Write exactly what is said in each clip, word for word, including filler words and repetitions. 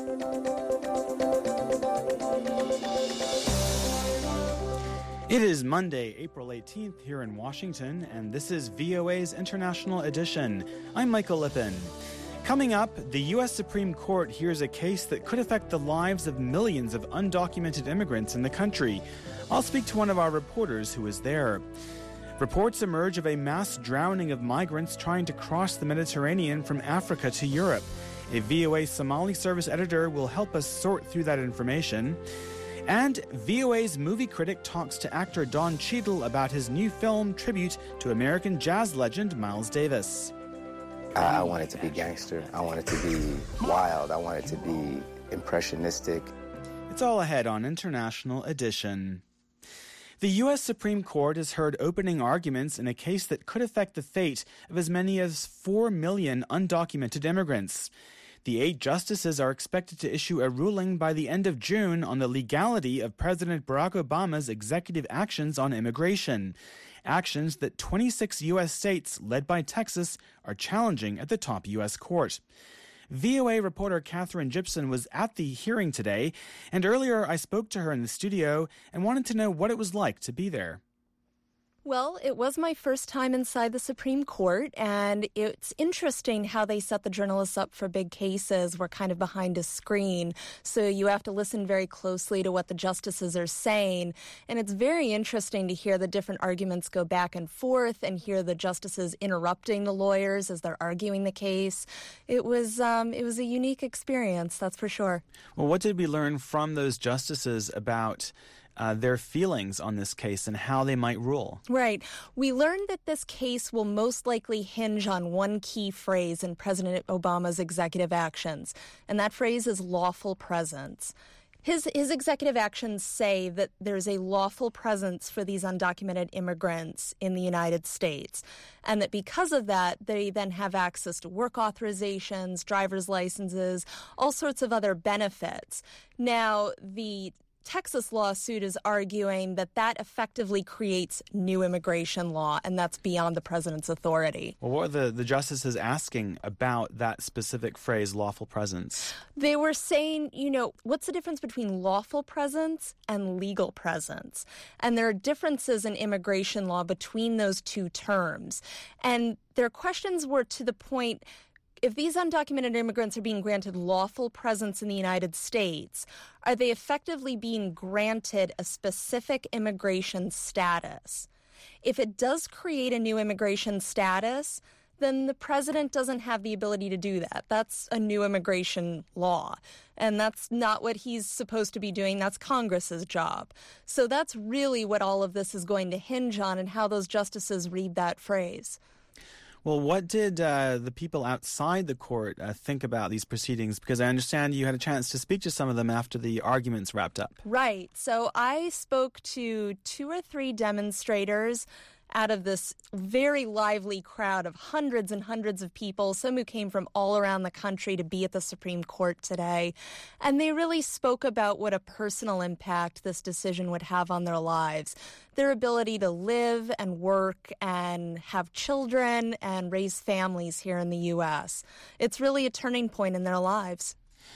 It is Monday, April eighteenth here in Washington, and this is V O A's International Edition. I'm Michael Lippin. Coming up, the U S Supreme Court hears a case that could affect the lives of millions of undocumented immigrants in the country. I'll speak to one of our reporters who is there. Reports emerge of a mass drowning of migrants trying to cross the Mediterranean from Africa to Europe. A V O A Somali service editor will help us sort through that information. And V O A's movie critic talks to actor Don Cheadle about his new film tribute to American jazz legend Miles Davis. I, I want it to be gangster. I want it to be wild. I want it to be impressionistic. It's all ahead on International Edition. The U S Supreme Court has heard opening arguments in a case that could affect the fate of as many as four million undocumented immigrants. The eight justices are expected to issue a ruling by the end of June on the legality of President Barack Obama's executive actions on immigration, actions that twenty-six U S states, led by Texas, are challenging at the top U S court. V O A reporter Katherine Gibson was at the hearing today, and earlier I spoke to her in the studio and wanted to know what it was like to be there. Well, it was my first time inside the Supreme Court, and it's interesting how they set the journalists up for big cases. We're kind of behind a screen, so you have to listen very closely to what the justices are saying. And it's very interesting to hear the different arguments go back and forth and hear the justices interrupting the lawyers as they're arguing the case. It was um, it was a unique experience, that's for sure. Well, what did we learn from those justices about Uh, their feelings on this case and how they might rule? Right. We learned that this case will most likely hinge on one key phrase in President Obama's executive actions, and that phrase is lawful presence. His, his executive actions say that there's a lawful presence for these undocumented immigrants in the United States, and that because of that, they then have access to work authorizations, driver's licenses, all sorts of other benefits. Now, the Texas lawsuit is arguing that that effectively creates new immigration law, and that's beyond the president's authority. Well, what are the, the justices asking about that specific phrase, lawful presence? They were saying, you know, what's the difference between lawful presence and legal presence? And there are differences in immigration law between those two terms. And their questions were to the point, if these undocumented immigrants are being granted lawful presence in the United States, are they effectively being granted a specific immigration status? If it does create a new immigration status, then the president doesn't have the ability to do that. That's a new immigration law, and that's not what he's supposed to be doing. That's Congress's job. So that's really what all of this is going to hinge on, and how those justices read that phrase. Well, what did uh, the people outside the court uh, think about these proceedings? Because I understand you had a chance to speak to some of them after the arguments wrapped up. Right. So I spoke to two or three demonstrators out of this very lively crowd of hundreds and hundreds of people, some who came from all around the country to be at the Supreme Court today. And they really spoke about what a personal impact this decision would have on their lives, their ability to live and work and have children and raise families here in the U S. It's really a turning point in their lives.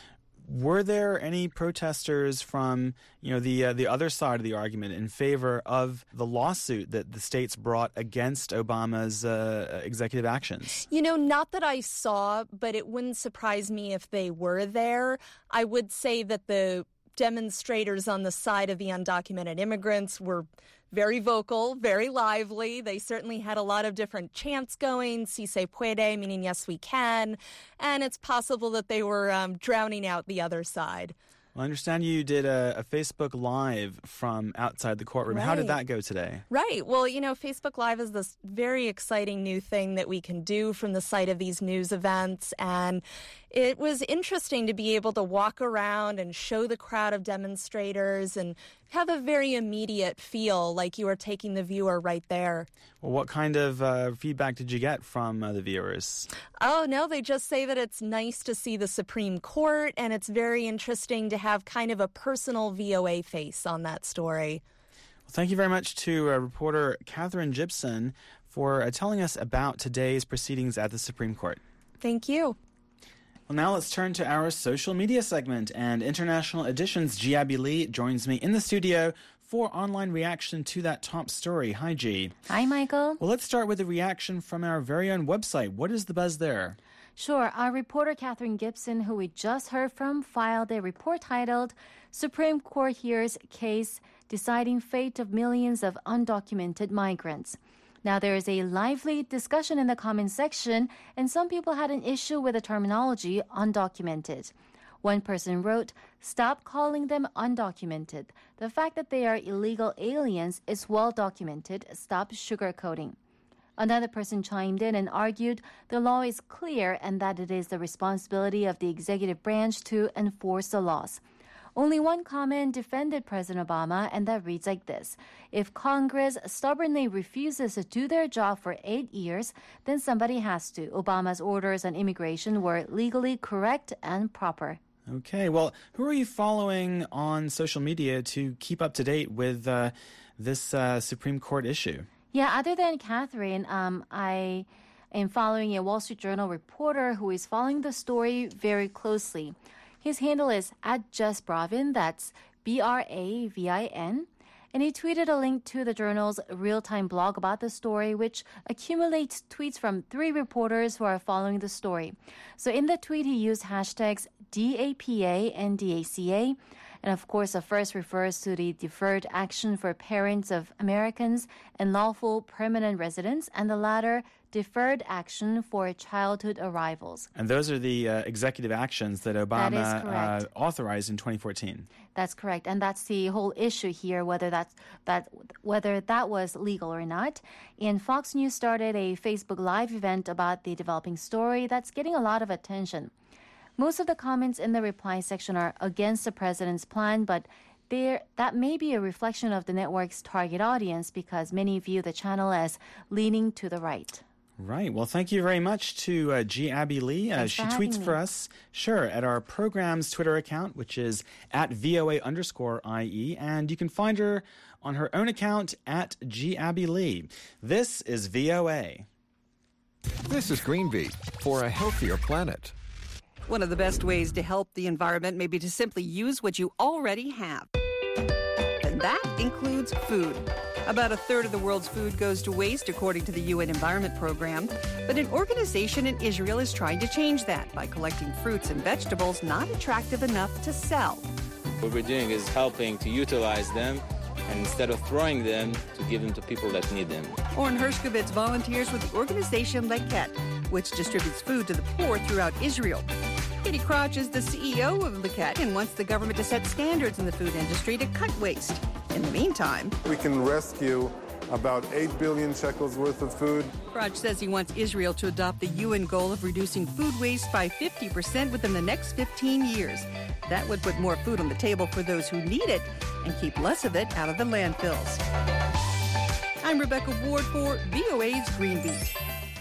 Were there any protesters from, you know, the uh, the other side of the argument in favor of the lawsuit that the states brought against Obama's uh, executive actions? You know, not that I saw, but it wouldn't surprise me if they were there. I would say that the demonstrators on the side of the undocumented immigrants were very vocal, very lively. They certainly had a lot of different chants going, si se puede, meaning yes, we can. And it's possible that they were um, drowning out the other side. Well, I understand you did a, a Facebook Live from outside the courtroom. Right. How did that go today? Right. Well, you know, Facebook Live is this very exciting new thing that we can do from the site of these news events. And it was interesting to be able to walk around and show the crowd of demonstrators and have a very immediate feel like you are taking the viewer right there. Well, what kind of uh, feedback did you get from uh, the viewers? Oh, no, they just say that it's nice to see the Supreme Court, and it's very interesting to have kind of a personal V O A face on that story. Well, thank you very much to uh, reporter Katherine Gibson for uh, telling us about today's proceedings at the Supreme Court. Thank you. Well, now let's turn to our social media segment, and International Edition's G. Abby Lee joins me in the studio for online reaction to that top story. Hi, G. Hi, Michael. Well, let's start with a reaction from our very own website. What is the buzz there? Sure. Our reporter Catherine Gibson, who we just heard from, filed a report titled Supreme Court Hears Case Deciding Fate of Millions of Undocumented Migrants. Now, there is a lively discussion in the comment section, and some people had an issue with the terminology undocumented. One person wrote, "Stop calling them undocumented. The fact that they are illegal aliens is well documented. Stop sugarcoating." Another person chimed in and argued the law is clear and that it is the responsibility of the executive branch to enforce the laws. Only one comment defended President Obama, and that reads like this: "If Congress stubbornly refuses to do their job for eight years, then somebody has to. Obama's orders on immigration were legally correct and proper." Okay, well, who are you following on social media to keep up to date with uh, this uh, Supreme Court issue? Yeah, other than Catherine, um, I am following a Wall Street Journal reporter who is following the story very closely. His handle is at Just Bravin, that's B R A V I N, and he tweeted a link to the journal's real-time blog about the story, which accumulates tweets from three reporters who are following the story. So in the tweet, he used hashtags D A P A and D A C A, and of course, the first refers to the Deferred Action for Parents of Americans and Lawful Permanent Residents, and the latter, Deferred Action for Childhood Arrivals. And those are the uh, executive actions that Obama that uh, authorized in twenty fourteen. That's correct, and that's the whole issue here, whether that's that whether that was legal or not. And Fox News started a Facebook Live event about the developing story that's getting a lot of attention. Most of the comments in the reply section are against the president's plan, but there that may be a reflection of the network's target audience because many view the channel as leaning to the right. Right. Well, thank you very much to uh, G. Abby Lee. Uh, she tweets me. for us, sure, at our program's Twitter account, which is at VOA underscore IE, and you can find her on her own account at G. Abby Lee. This is V O A. This is Greenbeat for a healthier planet. One of the best ways to help the environment may be to simply use what you already have. And that includes food. About a third of the world's food goes to waste, according to the U N Environment Program. But an organization in Israel is trying to change that by collecting fruits and vegetables not attractive enough to sell. What we're doing is helping to utilize them, and instead of throwing them, to give them to people that need them. Oren Hershkovitz volunteers with the organization Leket, which distributes food to the poor throughout Israel. Katie Crouch is the C E O of Leket and wants the government to set standards in the food industry to cut waste. In the meantime, we can rescue about eight billion shekels worth of food. Crouch says he wants Israel to adopt the U N goal of reducing food waste by fifty percent within the next fifteen years. That would put more food on the table for those who need it and keep less of it out of the landfills. I'm Rebecca Ward for V O A's Greenbeat.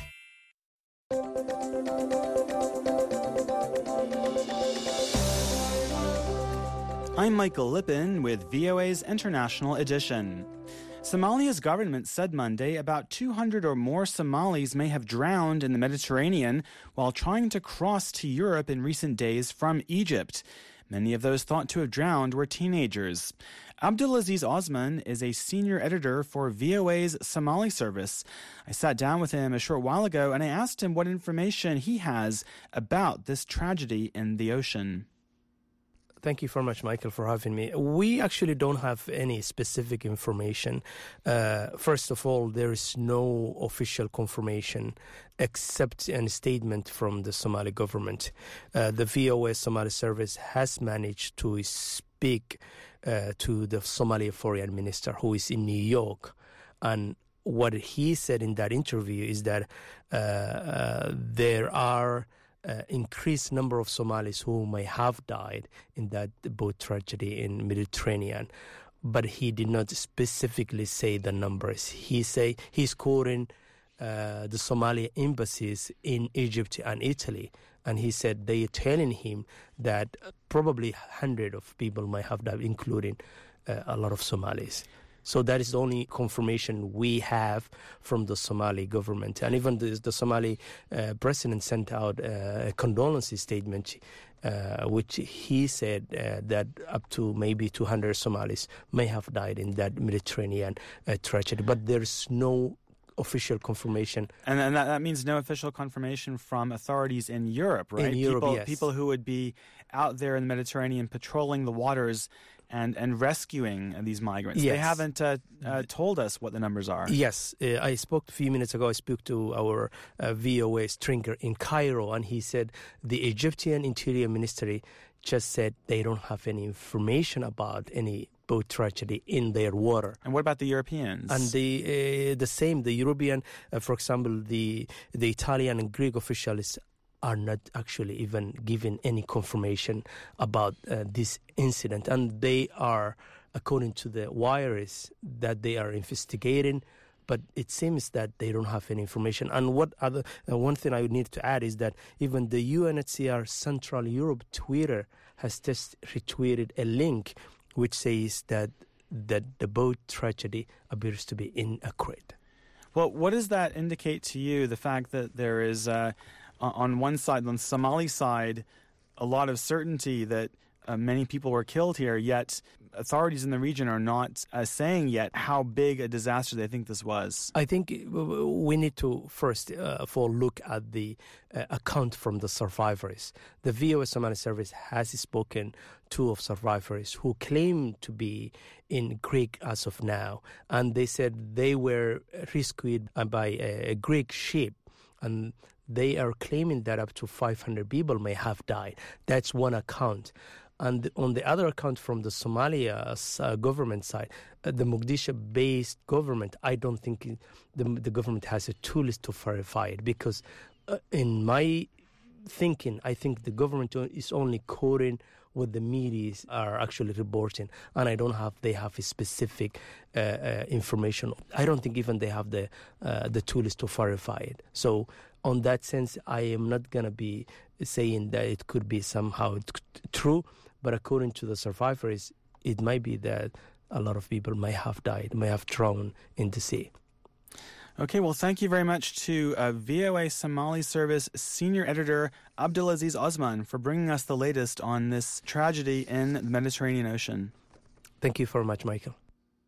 I'm Michael Lippin with V O A's International Edition. Somalia's government said Monday about two hundred or more Somalis may have drowned in the Mediterranean while trying to cross to Europe in recent days from Egypt. Many of those thought to have drowned were teenagers. Abdulaziz Osman is a senior editor for V O A's Somali service. I sat down with him a short while ago and I asked him what information he has about this tragedy in the ocean. Thank you very much, Michael, for having me. We actually don't have any specific information. Uh, first of all, there is no official confirmation except a statement from the Somali government. Uh, the V O A Somali service has managed to speak uh, to the Somali foreign minister, who is in New York, and what he said in that interview is that uh, uh, there are Uh, increased number of Somalis who may have died in that boat tragedy in Mediterranean, but he did not specifically say the numbers. He say he's quoting uh, the Somali embassies in Egypt and Italy, and he said they are telling him that probably hundred of people might have died, including uh, a lot of Somalis. So that is the only confirmation we have from the Somali government. And even the, the Somali uh, president sent out uh, a condolence statement, uh, which he said uh, that up to maybe two hundred Somalis may have died in that Mediterranean uh, tragedy. But there's no official confirmation. And, and that, that means no official confirmation from authorities in Europe, right? In Europe, people, yes. People who would be out there in the Mediterranean patrolling the waters and, and rescuing these migrants. Yes. They haven't uh, uh, told us what the numbers are. Yes. Uh, I spoke a few minutes ago, I spoke to our uh, V O A Stringer in Cairo, and he said the Egyptian Interior Ministry just said they don't have any information about any boat tragedy in their water. And what about the Europeans? And the uh, the same, the European, uh, for example, the the Italian and Greek officials are not actually even given any confirmation about uh, this incident. And they are, according to the wires, that they are investigating, but it seems that they don't have any information. And what other uh, one thing I would need to add is that even the U N H C R Central Europe Twitter has just retweeted a link which says that that the boat tragedy appears to be inaccurate. Well, what does that indicate to you, the fact that there is, uh, on one side, on the Somali side, a lot of certainty that uh, many people were killed here, yet authorities in the region are not uh, saying yet how big a disaster they think this was? I think we need to first uh, of all look at the uh, account from the survivors. The V O A Somali Service has spoken to of survivors who claim to be in Greek as of now, and they said they were rescued by a, a Greek ship, and they are claiming that up to five hundred people may have died. That's one account. And on the other account from the Somalia uh, government side, uh, the Mogadishu-based government, I don't think it, the, the government has a tools to verify it, because uh, in my thinking, I think the government is only quoting what the media are actually reporting, and I don't have they have a specific uh, uh, information. I don't think even they have the uh, the tools to verify it. So on that sense, I am not going to be saying that it could be somehow t- true, but according to the survivors, it might be that a lot of people may have died, may have drowned in the sea. Okay, well, thank you very much to uh, V O A Somali Service Senior Editor Abdulaziz Osman for bringing us the latest on this tragedy in the Mediterranean Ocean. Thank you very much, Michael.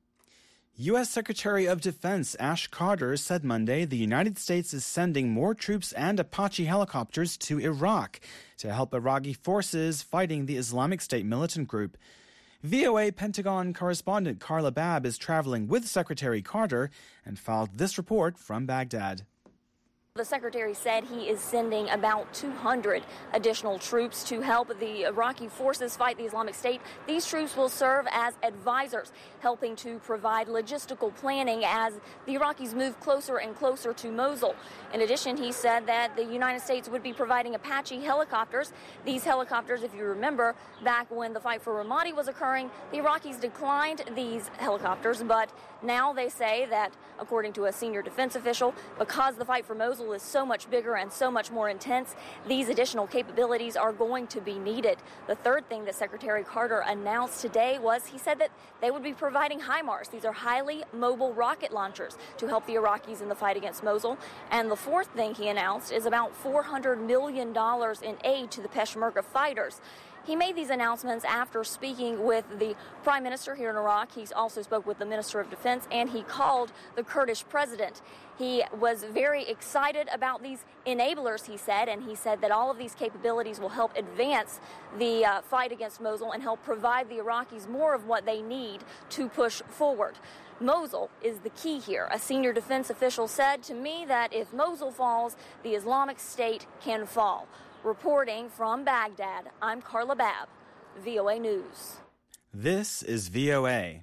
U S Secretary of Defense Ash Carter said Monday the United States is sending more troops and Apache helicopters to Iraq to help Iraqi forces fighting the Islamic State militant group. V O A Pentagon correspondent Carla Babb is traveling with Secretary Carter and filed this report from Baghdad. The secretary said he is sending about two hundred additional troops to help the Iraqi forces fight the Islamic State. These troops will serve as advisors, helping to provide logistical planning as the Iraqis move closer and closer to Mosul. In addition, he said that the United States would be providing Apache helicopters. These helicopters, if you remember, back when the fight for Ramadi was occurring, the Iraqis declined these helicopters, but now they say that, according to a senior defense official, because the fight for Mosul is so much bigger and so much more intense, these additional capabilities are going to be needed. The third thing that Secretary Carter announced today was he said that they would be providing HIMARS. These are highly mobile rocket launchers to help the Iraqis in the fight against Mosul. And the fourth thing he announced is about four hundred million dollars in aid to the Peshmerga fighters. He made these announcements after speaking with the prime minister here in Iraq. He also spoke with the minister of defense, and he called the Kurdish president. He was very excited about these enablers, he said, and he said that all of these capabilities will help advance the uh, fight against Mosul and help provide the Iraqis more of what they need to push forward. Mosul is the key here. A senior defense official said to me that if Mosul falls, the Islamic State can fall. Reporting from Baghdad, I'm Carla Babb, V O A News. This is V O A.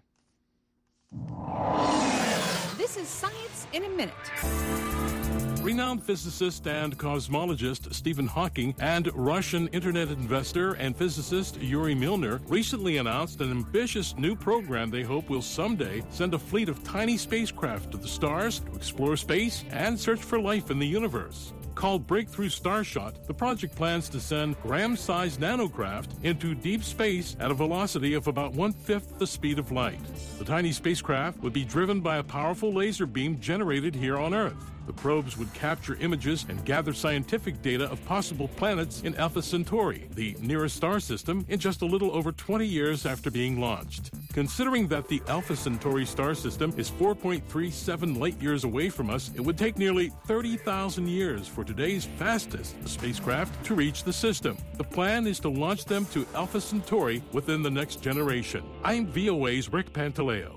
This is Science in a Minute. Renowned physicist and cosmologist Stephen Hawking and Russian internet investor and physicist Yuri Milner recently announced an ambitious new program they hope will someday send a fleet of tiny spacecraft to the stars to explore space and search for life in the universe. Called Breakthrough Starshot, the project plans to send gram-sized nanocraft into deep space at a velocity of about one-fifth the speed of light. The tiny spacecraft would be driven by a powerful laser beam generated here on Earth. The probes would capture images and gather scientific data of possible planets in Alpha Centauri, the nearest star system, in just a little over twenty years after being launched. Considering that the Alpha Centauri star system is four point three seven light-years away from us, it would take nearly thirty thousand years for today's fastest spacecraft to reach the system. The plan is to launch them to Alpha Centauri within the next generation. I'm V O A's Rick Pantaleo.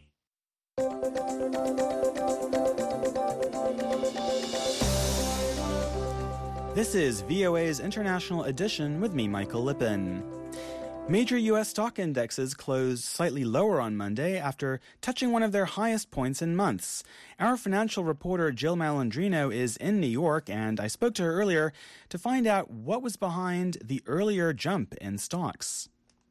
This is V O A's International Edition with me, Michael Lippin. Major U S stock indexes closed slightly lower on Monday after touching one of their highest points in months. Our financial reporter Jill Malandrino is in New York, and I spoke to her earlier to find out what was behind the earlier jump in stocks.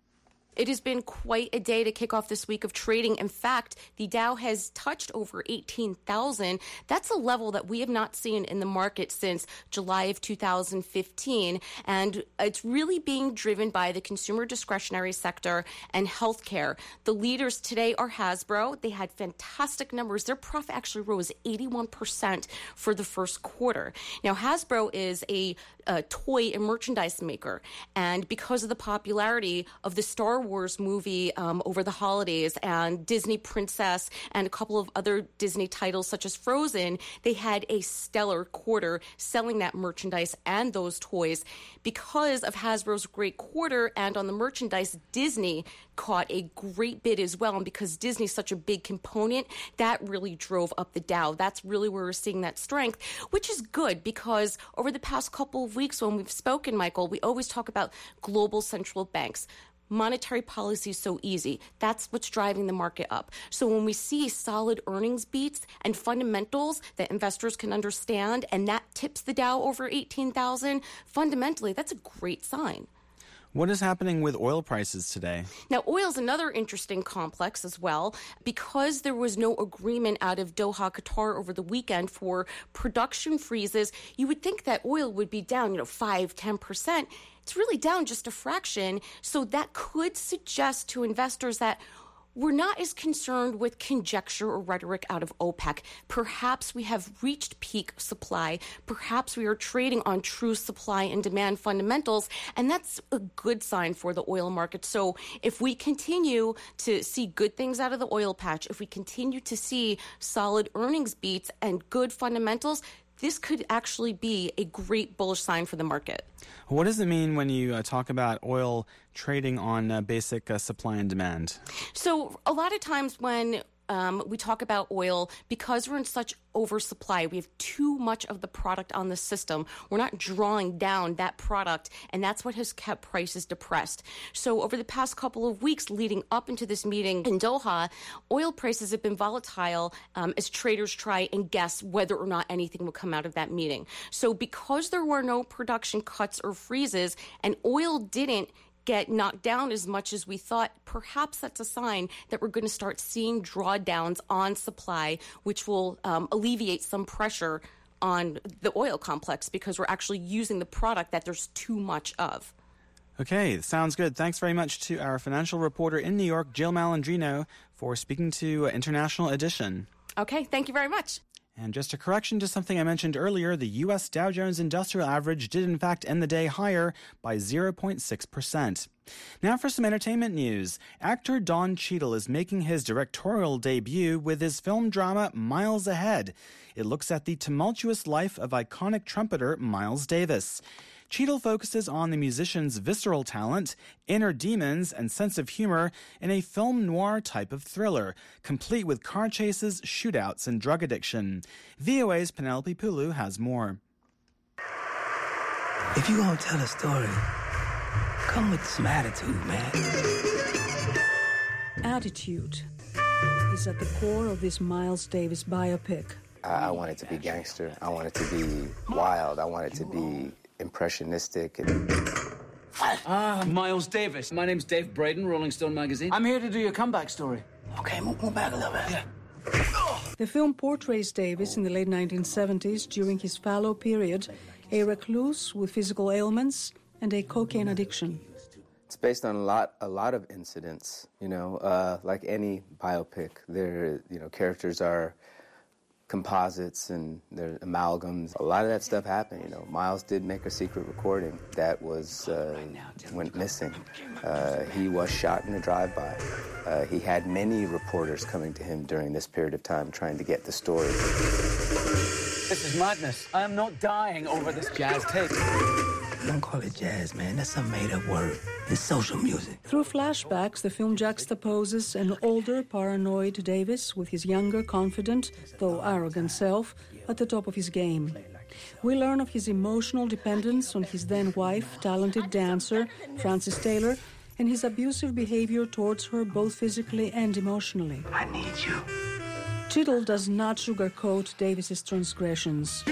It has been quite a day to kick off this week of trading. In fact, the Dow has touched over eighteen thousand. That's a level that we have not seen in the market since July of two thousand fifteen. And it's really being driven by the consumer discretionary sector and healthcare. The leaders today are Hasbro. They had fantastic numbers. Their profit actually rose eighty-one percent for the first quarter. Now, Hasbro is a, a toy and merchandise maker. And because of the popularity of the Star Wars movie um, over the holidays and Disney Princess and a couple of other Disney titles such as Frozen, they had a stellar quarter selling that merchandise and those toys. Because of Hasbro's great quarter and on the merchandise, Disney caught a great bid as well. And because Disney's such a big component, that really drove up the Dow. That's really where we're seeing that strength, which is good because over the past couple of weeks when we've spoken, Michael, we always talk about global central banks. Monetary policy is so easy. That's what's driving the market up. So when we see solid earnings beats and fundamentals that investors can understand, and that tips the Dow over eighteen thousand, fundamentally, that's a great sign. What is happening with oil prices today? Now, oil is another interesting complex as well. Because there was no agreement out of Doha, Qatar over the weekend for production freezes, you would think that oil would be down, you know, five, ten percent. It's really down just a fraction. So that could suggest to investors that we're not as concerned with conjecture or rhetoric out of OPEC. Perhaps we have reached peak supply. Perhaps we are trading on true supply and demand fundamentals, and that's a good sign for the oil market. So if we continue to see good things out of the oil patch, if we continue to see solid earnings beats and good fundamentals, this could actually be a great bullish sign for the market. What does it mean when you uh, talk about oil trading on uh, basic uh, supply and demand? So a lot of times when um, we talk about oil, because we're in such oversupply, we have too much of the product on the system. We're not drawing down that product, and that's what has kept prices depressed. So over the past couple of weeks leading up into this meeting in Doha, oil prices have been volatile um, as traders try and guess whether or not anything will come out of that meeting. So because there were no production cuts or freezes, and oil didn't get knocked down as much as we thought, perhaps that's a sign that we're going to start seeing drawdowns on supply, which will um, alleviate some pressure on the oil complex because we're actually using the product that there's too much of. Okay, sounds good. Thanks very much to our financial reporter in New York, Jill Malandrino, for speaking to International Edition. Okay, thank you very much. And just a correction to something I mentioned earlier, the U S Dow Jones Industrial Average did in fact end the day higher by zero point six percent. Now for some entertainment news. Actor Don Cheadle is making his directorial debut with his film drama Miles Ahead. It looks at the tumultuous life of iconic trumpeter Miles Davis. Cheadle focuses on the musician's visceral talent, inner demons, and sense of humor in a film noir type of thriller, complete with car chases, shootouts, and drug addiction. V O A's Penelope Pulu has more. If you're going to tell a story, come with some attitude, man. Attitude is at the core of this Miles Davis biopic. I, I want it to be gangster. I want it to be wild. I want it to be impressionistic. Ah, Miles Davis. My name's Dave Braden, Rolling Stone magazine. I'm here to do your comeback story. Okay, move, move back a little bit. Yeah. The film portrays Davis in the late nineteen seventies during his fallow period, a recluse with physical ailments and a cocaine addiction. It's based on a lot, a lot of incidents. You know, uh, like any biopic, there, you know, characters are composites and they're amalgams. A lot of that stuff happened. You know, Miles did make a secret recording that was uh, went missing. Uh, he was shot in a drive-by. Uh, he had many reporters coming to him during this period of time trying to get the story. This is madness. I am not dying over this jazz tape. Don't call it jazz, man. That's some made-up word. It's social music. Through flashbacks, the film juxtaposes an older, paranoid Davis with his younger, confident, though arrogant self at the top of his game. We learn of his emotional dependence on his then-wife, talented dancer, Frances Taylor, and his abusive behavior towards her both physically and emotionally. I need you. Cheadle does not sugarcoat Davis's transgressions.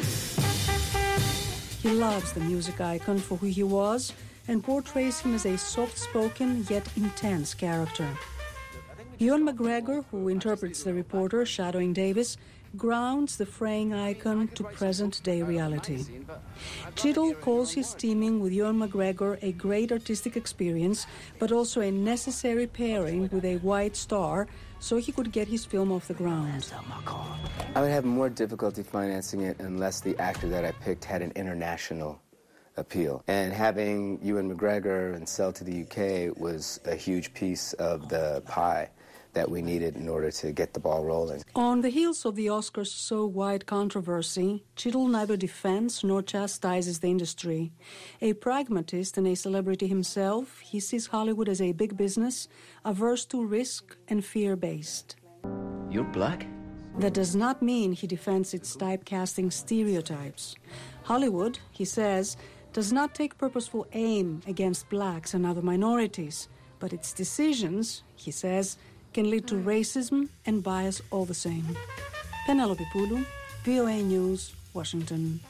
He loves the music icon for who he was and portrays him as a soft-spoken yet intense character. Ewan McGregor, who interprets the reporter shadowing Davis, grounds the fraying icon to present-day reality. Cheadle calls his teaming with Ewan McGregor a great artistic experience, but also a necessary pairing with a white star so he could get his film off the ground. I would have more difficulty financing it unless the actor that I picked had an international appeal. And having Ewan McGregor and sell to the U K was a huge piece of the pie that we needed in order to get the ball rolling. On the heels of the Oscars so wide controversy, Cheadle neither defends nor chastises the industry. A pragmatist and a celebrity himself, he sees Hollywood as a big business, averse to risk and fear-based. You're black? That does not mean he defends its typecasting stereotypes. Hollywood, he says, does not take purposeful aim against blacks and other minorities, but its decisions, he says, can lead to racism and bias all the same. Penelope Poulou, V O A News, Washington.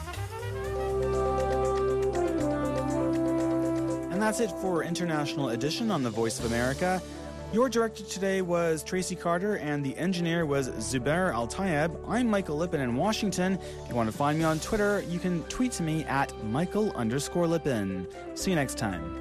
And that's it for International Edition on the Voice of America. Your director today was Tracy Carter, and the engineer was Zubair Al-Tayeb. I'm Michael Lippin in Washington. If you want to find me on Twitter, you can tweet to me at Michael underscore Lippin. See you next time.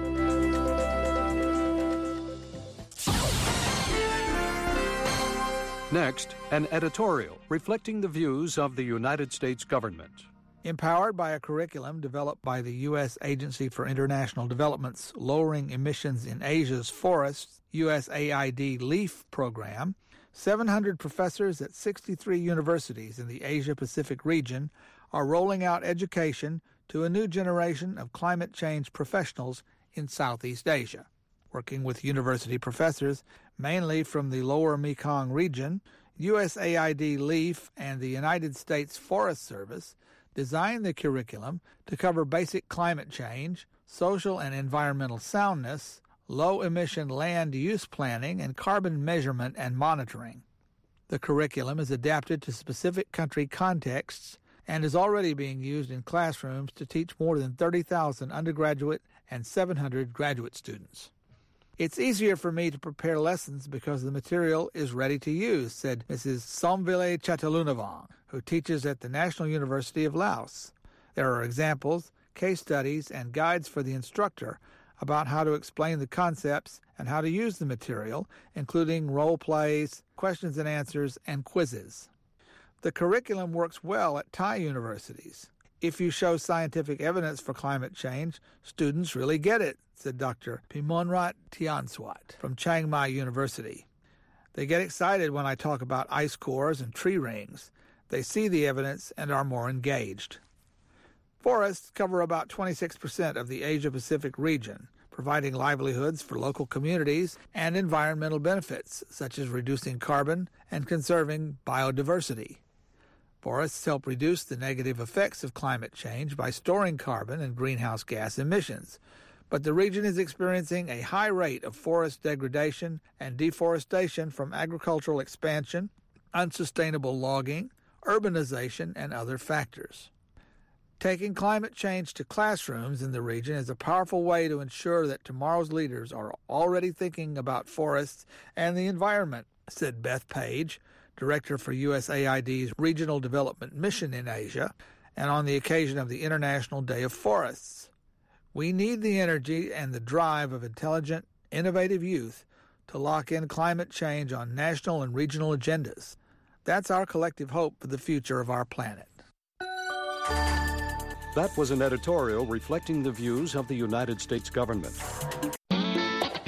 Next, an editorial reflecting the views of the United States government. Empowered by a curriculum developed by the U S Agency for International Development's Lowering Emissions in Asia's Forests, U S A I D LEAF program, seven hundred professors at sixty-three universities in the Asia-Pacific region are rolling out education to a new generation of climate change professionals in Southeast Asia. Working with university professors, mainly from the lower Mekong region, U S A I D LEAF and the United States Forest Service designed the curriculum to cover basic climate change, social and environmental soundness, low-emission land use planning, and carbon measurement and monitoring. The curriculum is adapted to specific country contexts and is already being used in classrooms to teach more than thirty thousand undergraduate and seven hundred graduate students. It's easier for me to prepare lessons because the material is ready to use, said Missus Somvile Chatalunavan, who teaches at the National University of Laos. There are examples, case studies, and guides for the instructor about how to explain the concepts and how to use the material, including role plays, questions and answers, and quizzes. The curriculum works well at Thai universities. If you show scientific evidence for climate change, students really get it, said Doctor Pimonrat Tianswat from Chiang Mai University. They get excited when I talk about ice cores and tree rings. They see the evidence and are more engaged. Forests cover about twenty-six percent of the Asia-Pacific region, providing livelihoods for local communities and environmental benefits, such as reducing carbon and conserving biodiversity. Forests help reduce the negative effects of climate change by storing carbon and greenhouse gas emissions. But the region is experiencing a high rate of forest degradation and deforestation from agricultural expansion, unsustainable logging, urbanization, and other factors. Taking climate change to classrooms in the region is a powerful way to ensure that tomorrow's leaders are already thinking about forests and the environment, said Beth Page, director for U S A I D's Regional Development Mission in Asia, and on the occasion of the International Day of Forests. We need the energy and the drive of intelligent, innovative youth to lock in climate change on national and regional agendas. That's our collective hope for the future of our planet. That was an editorial reflecting the views of the United States government.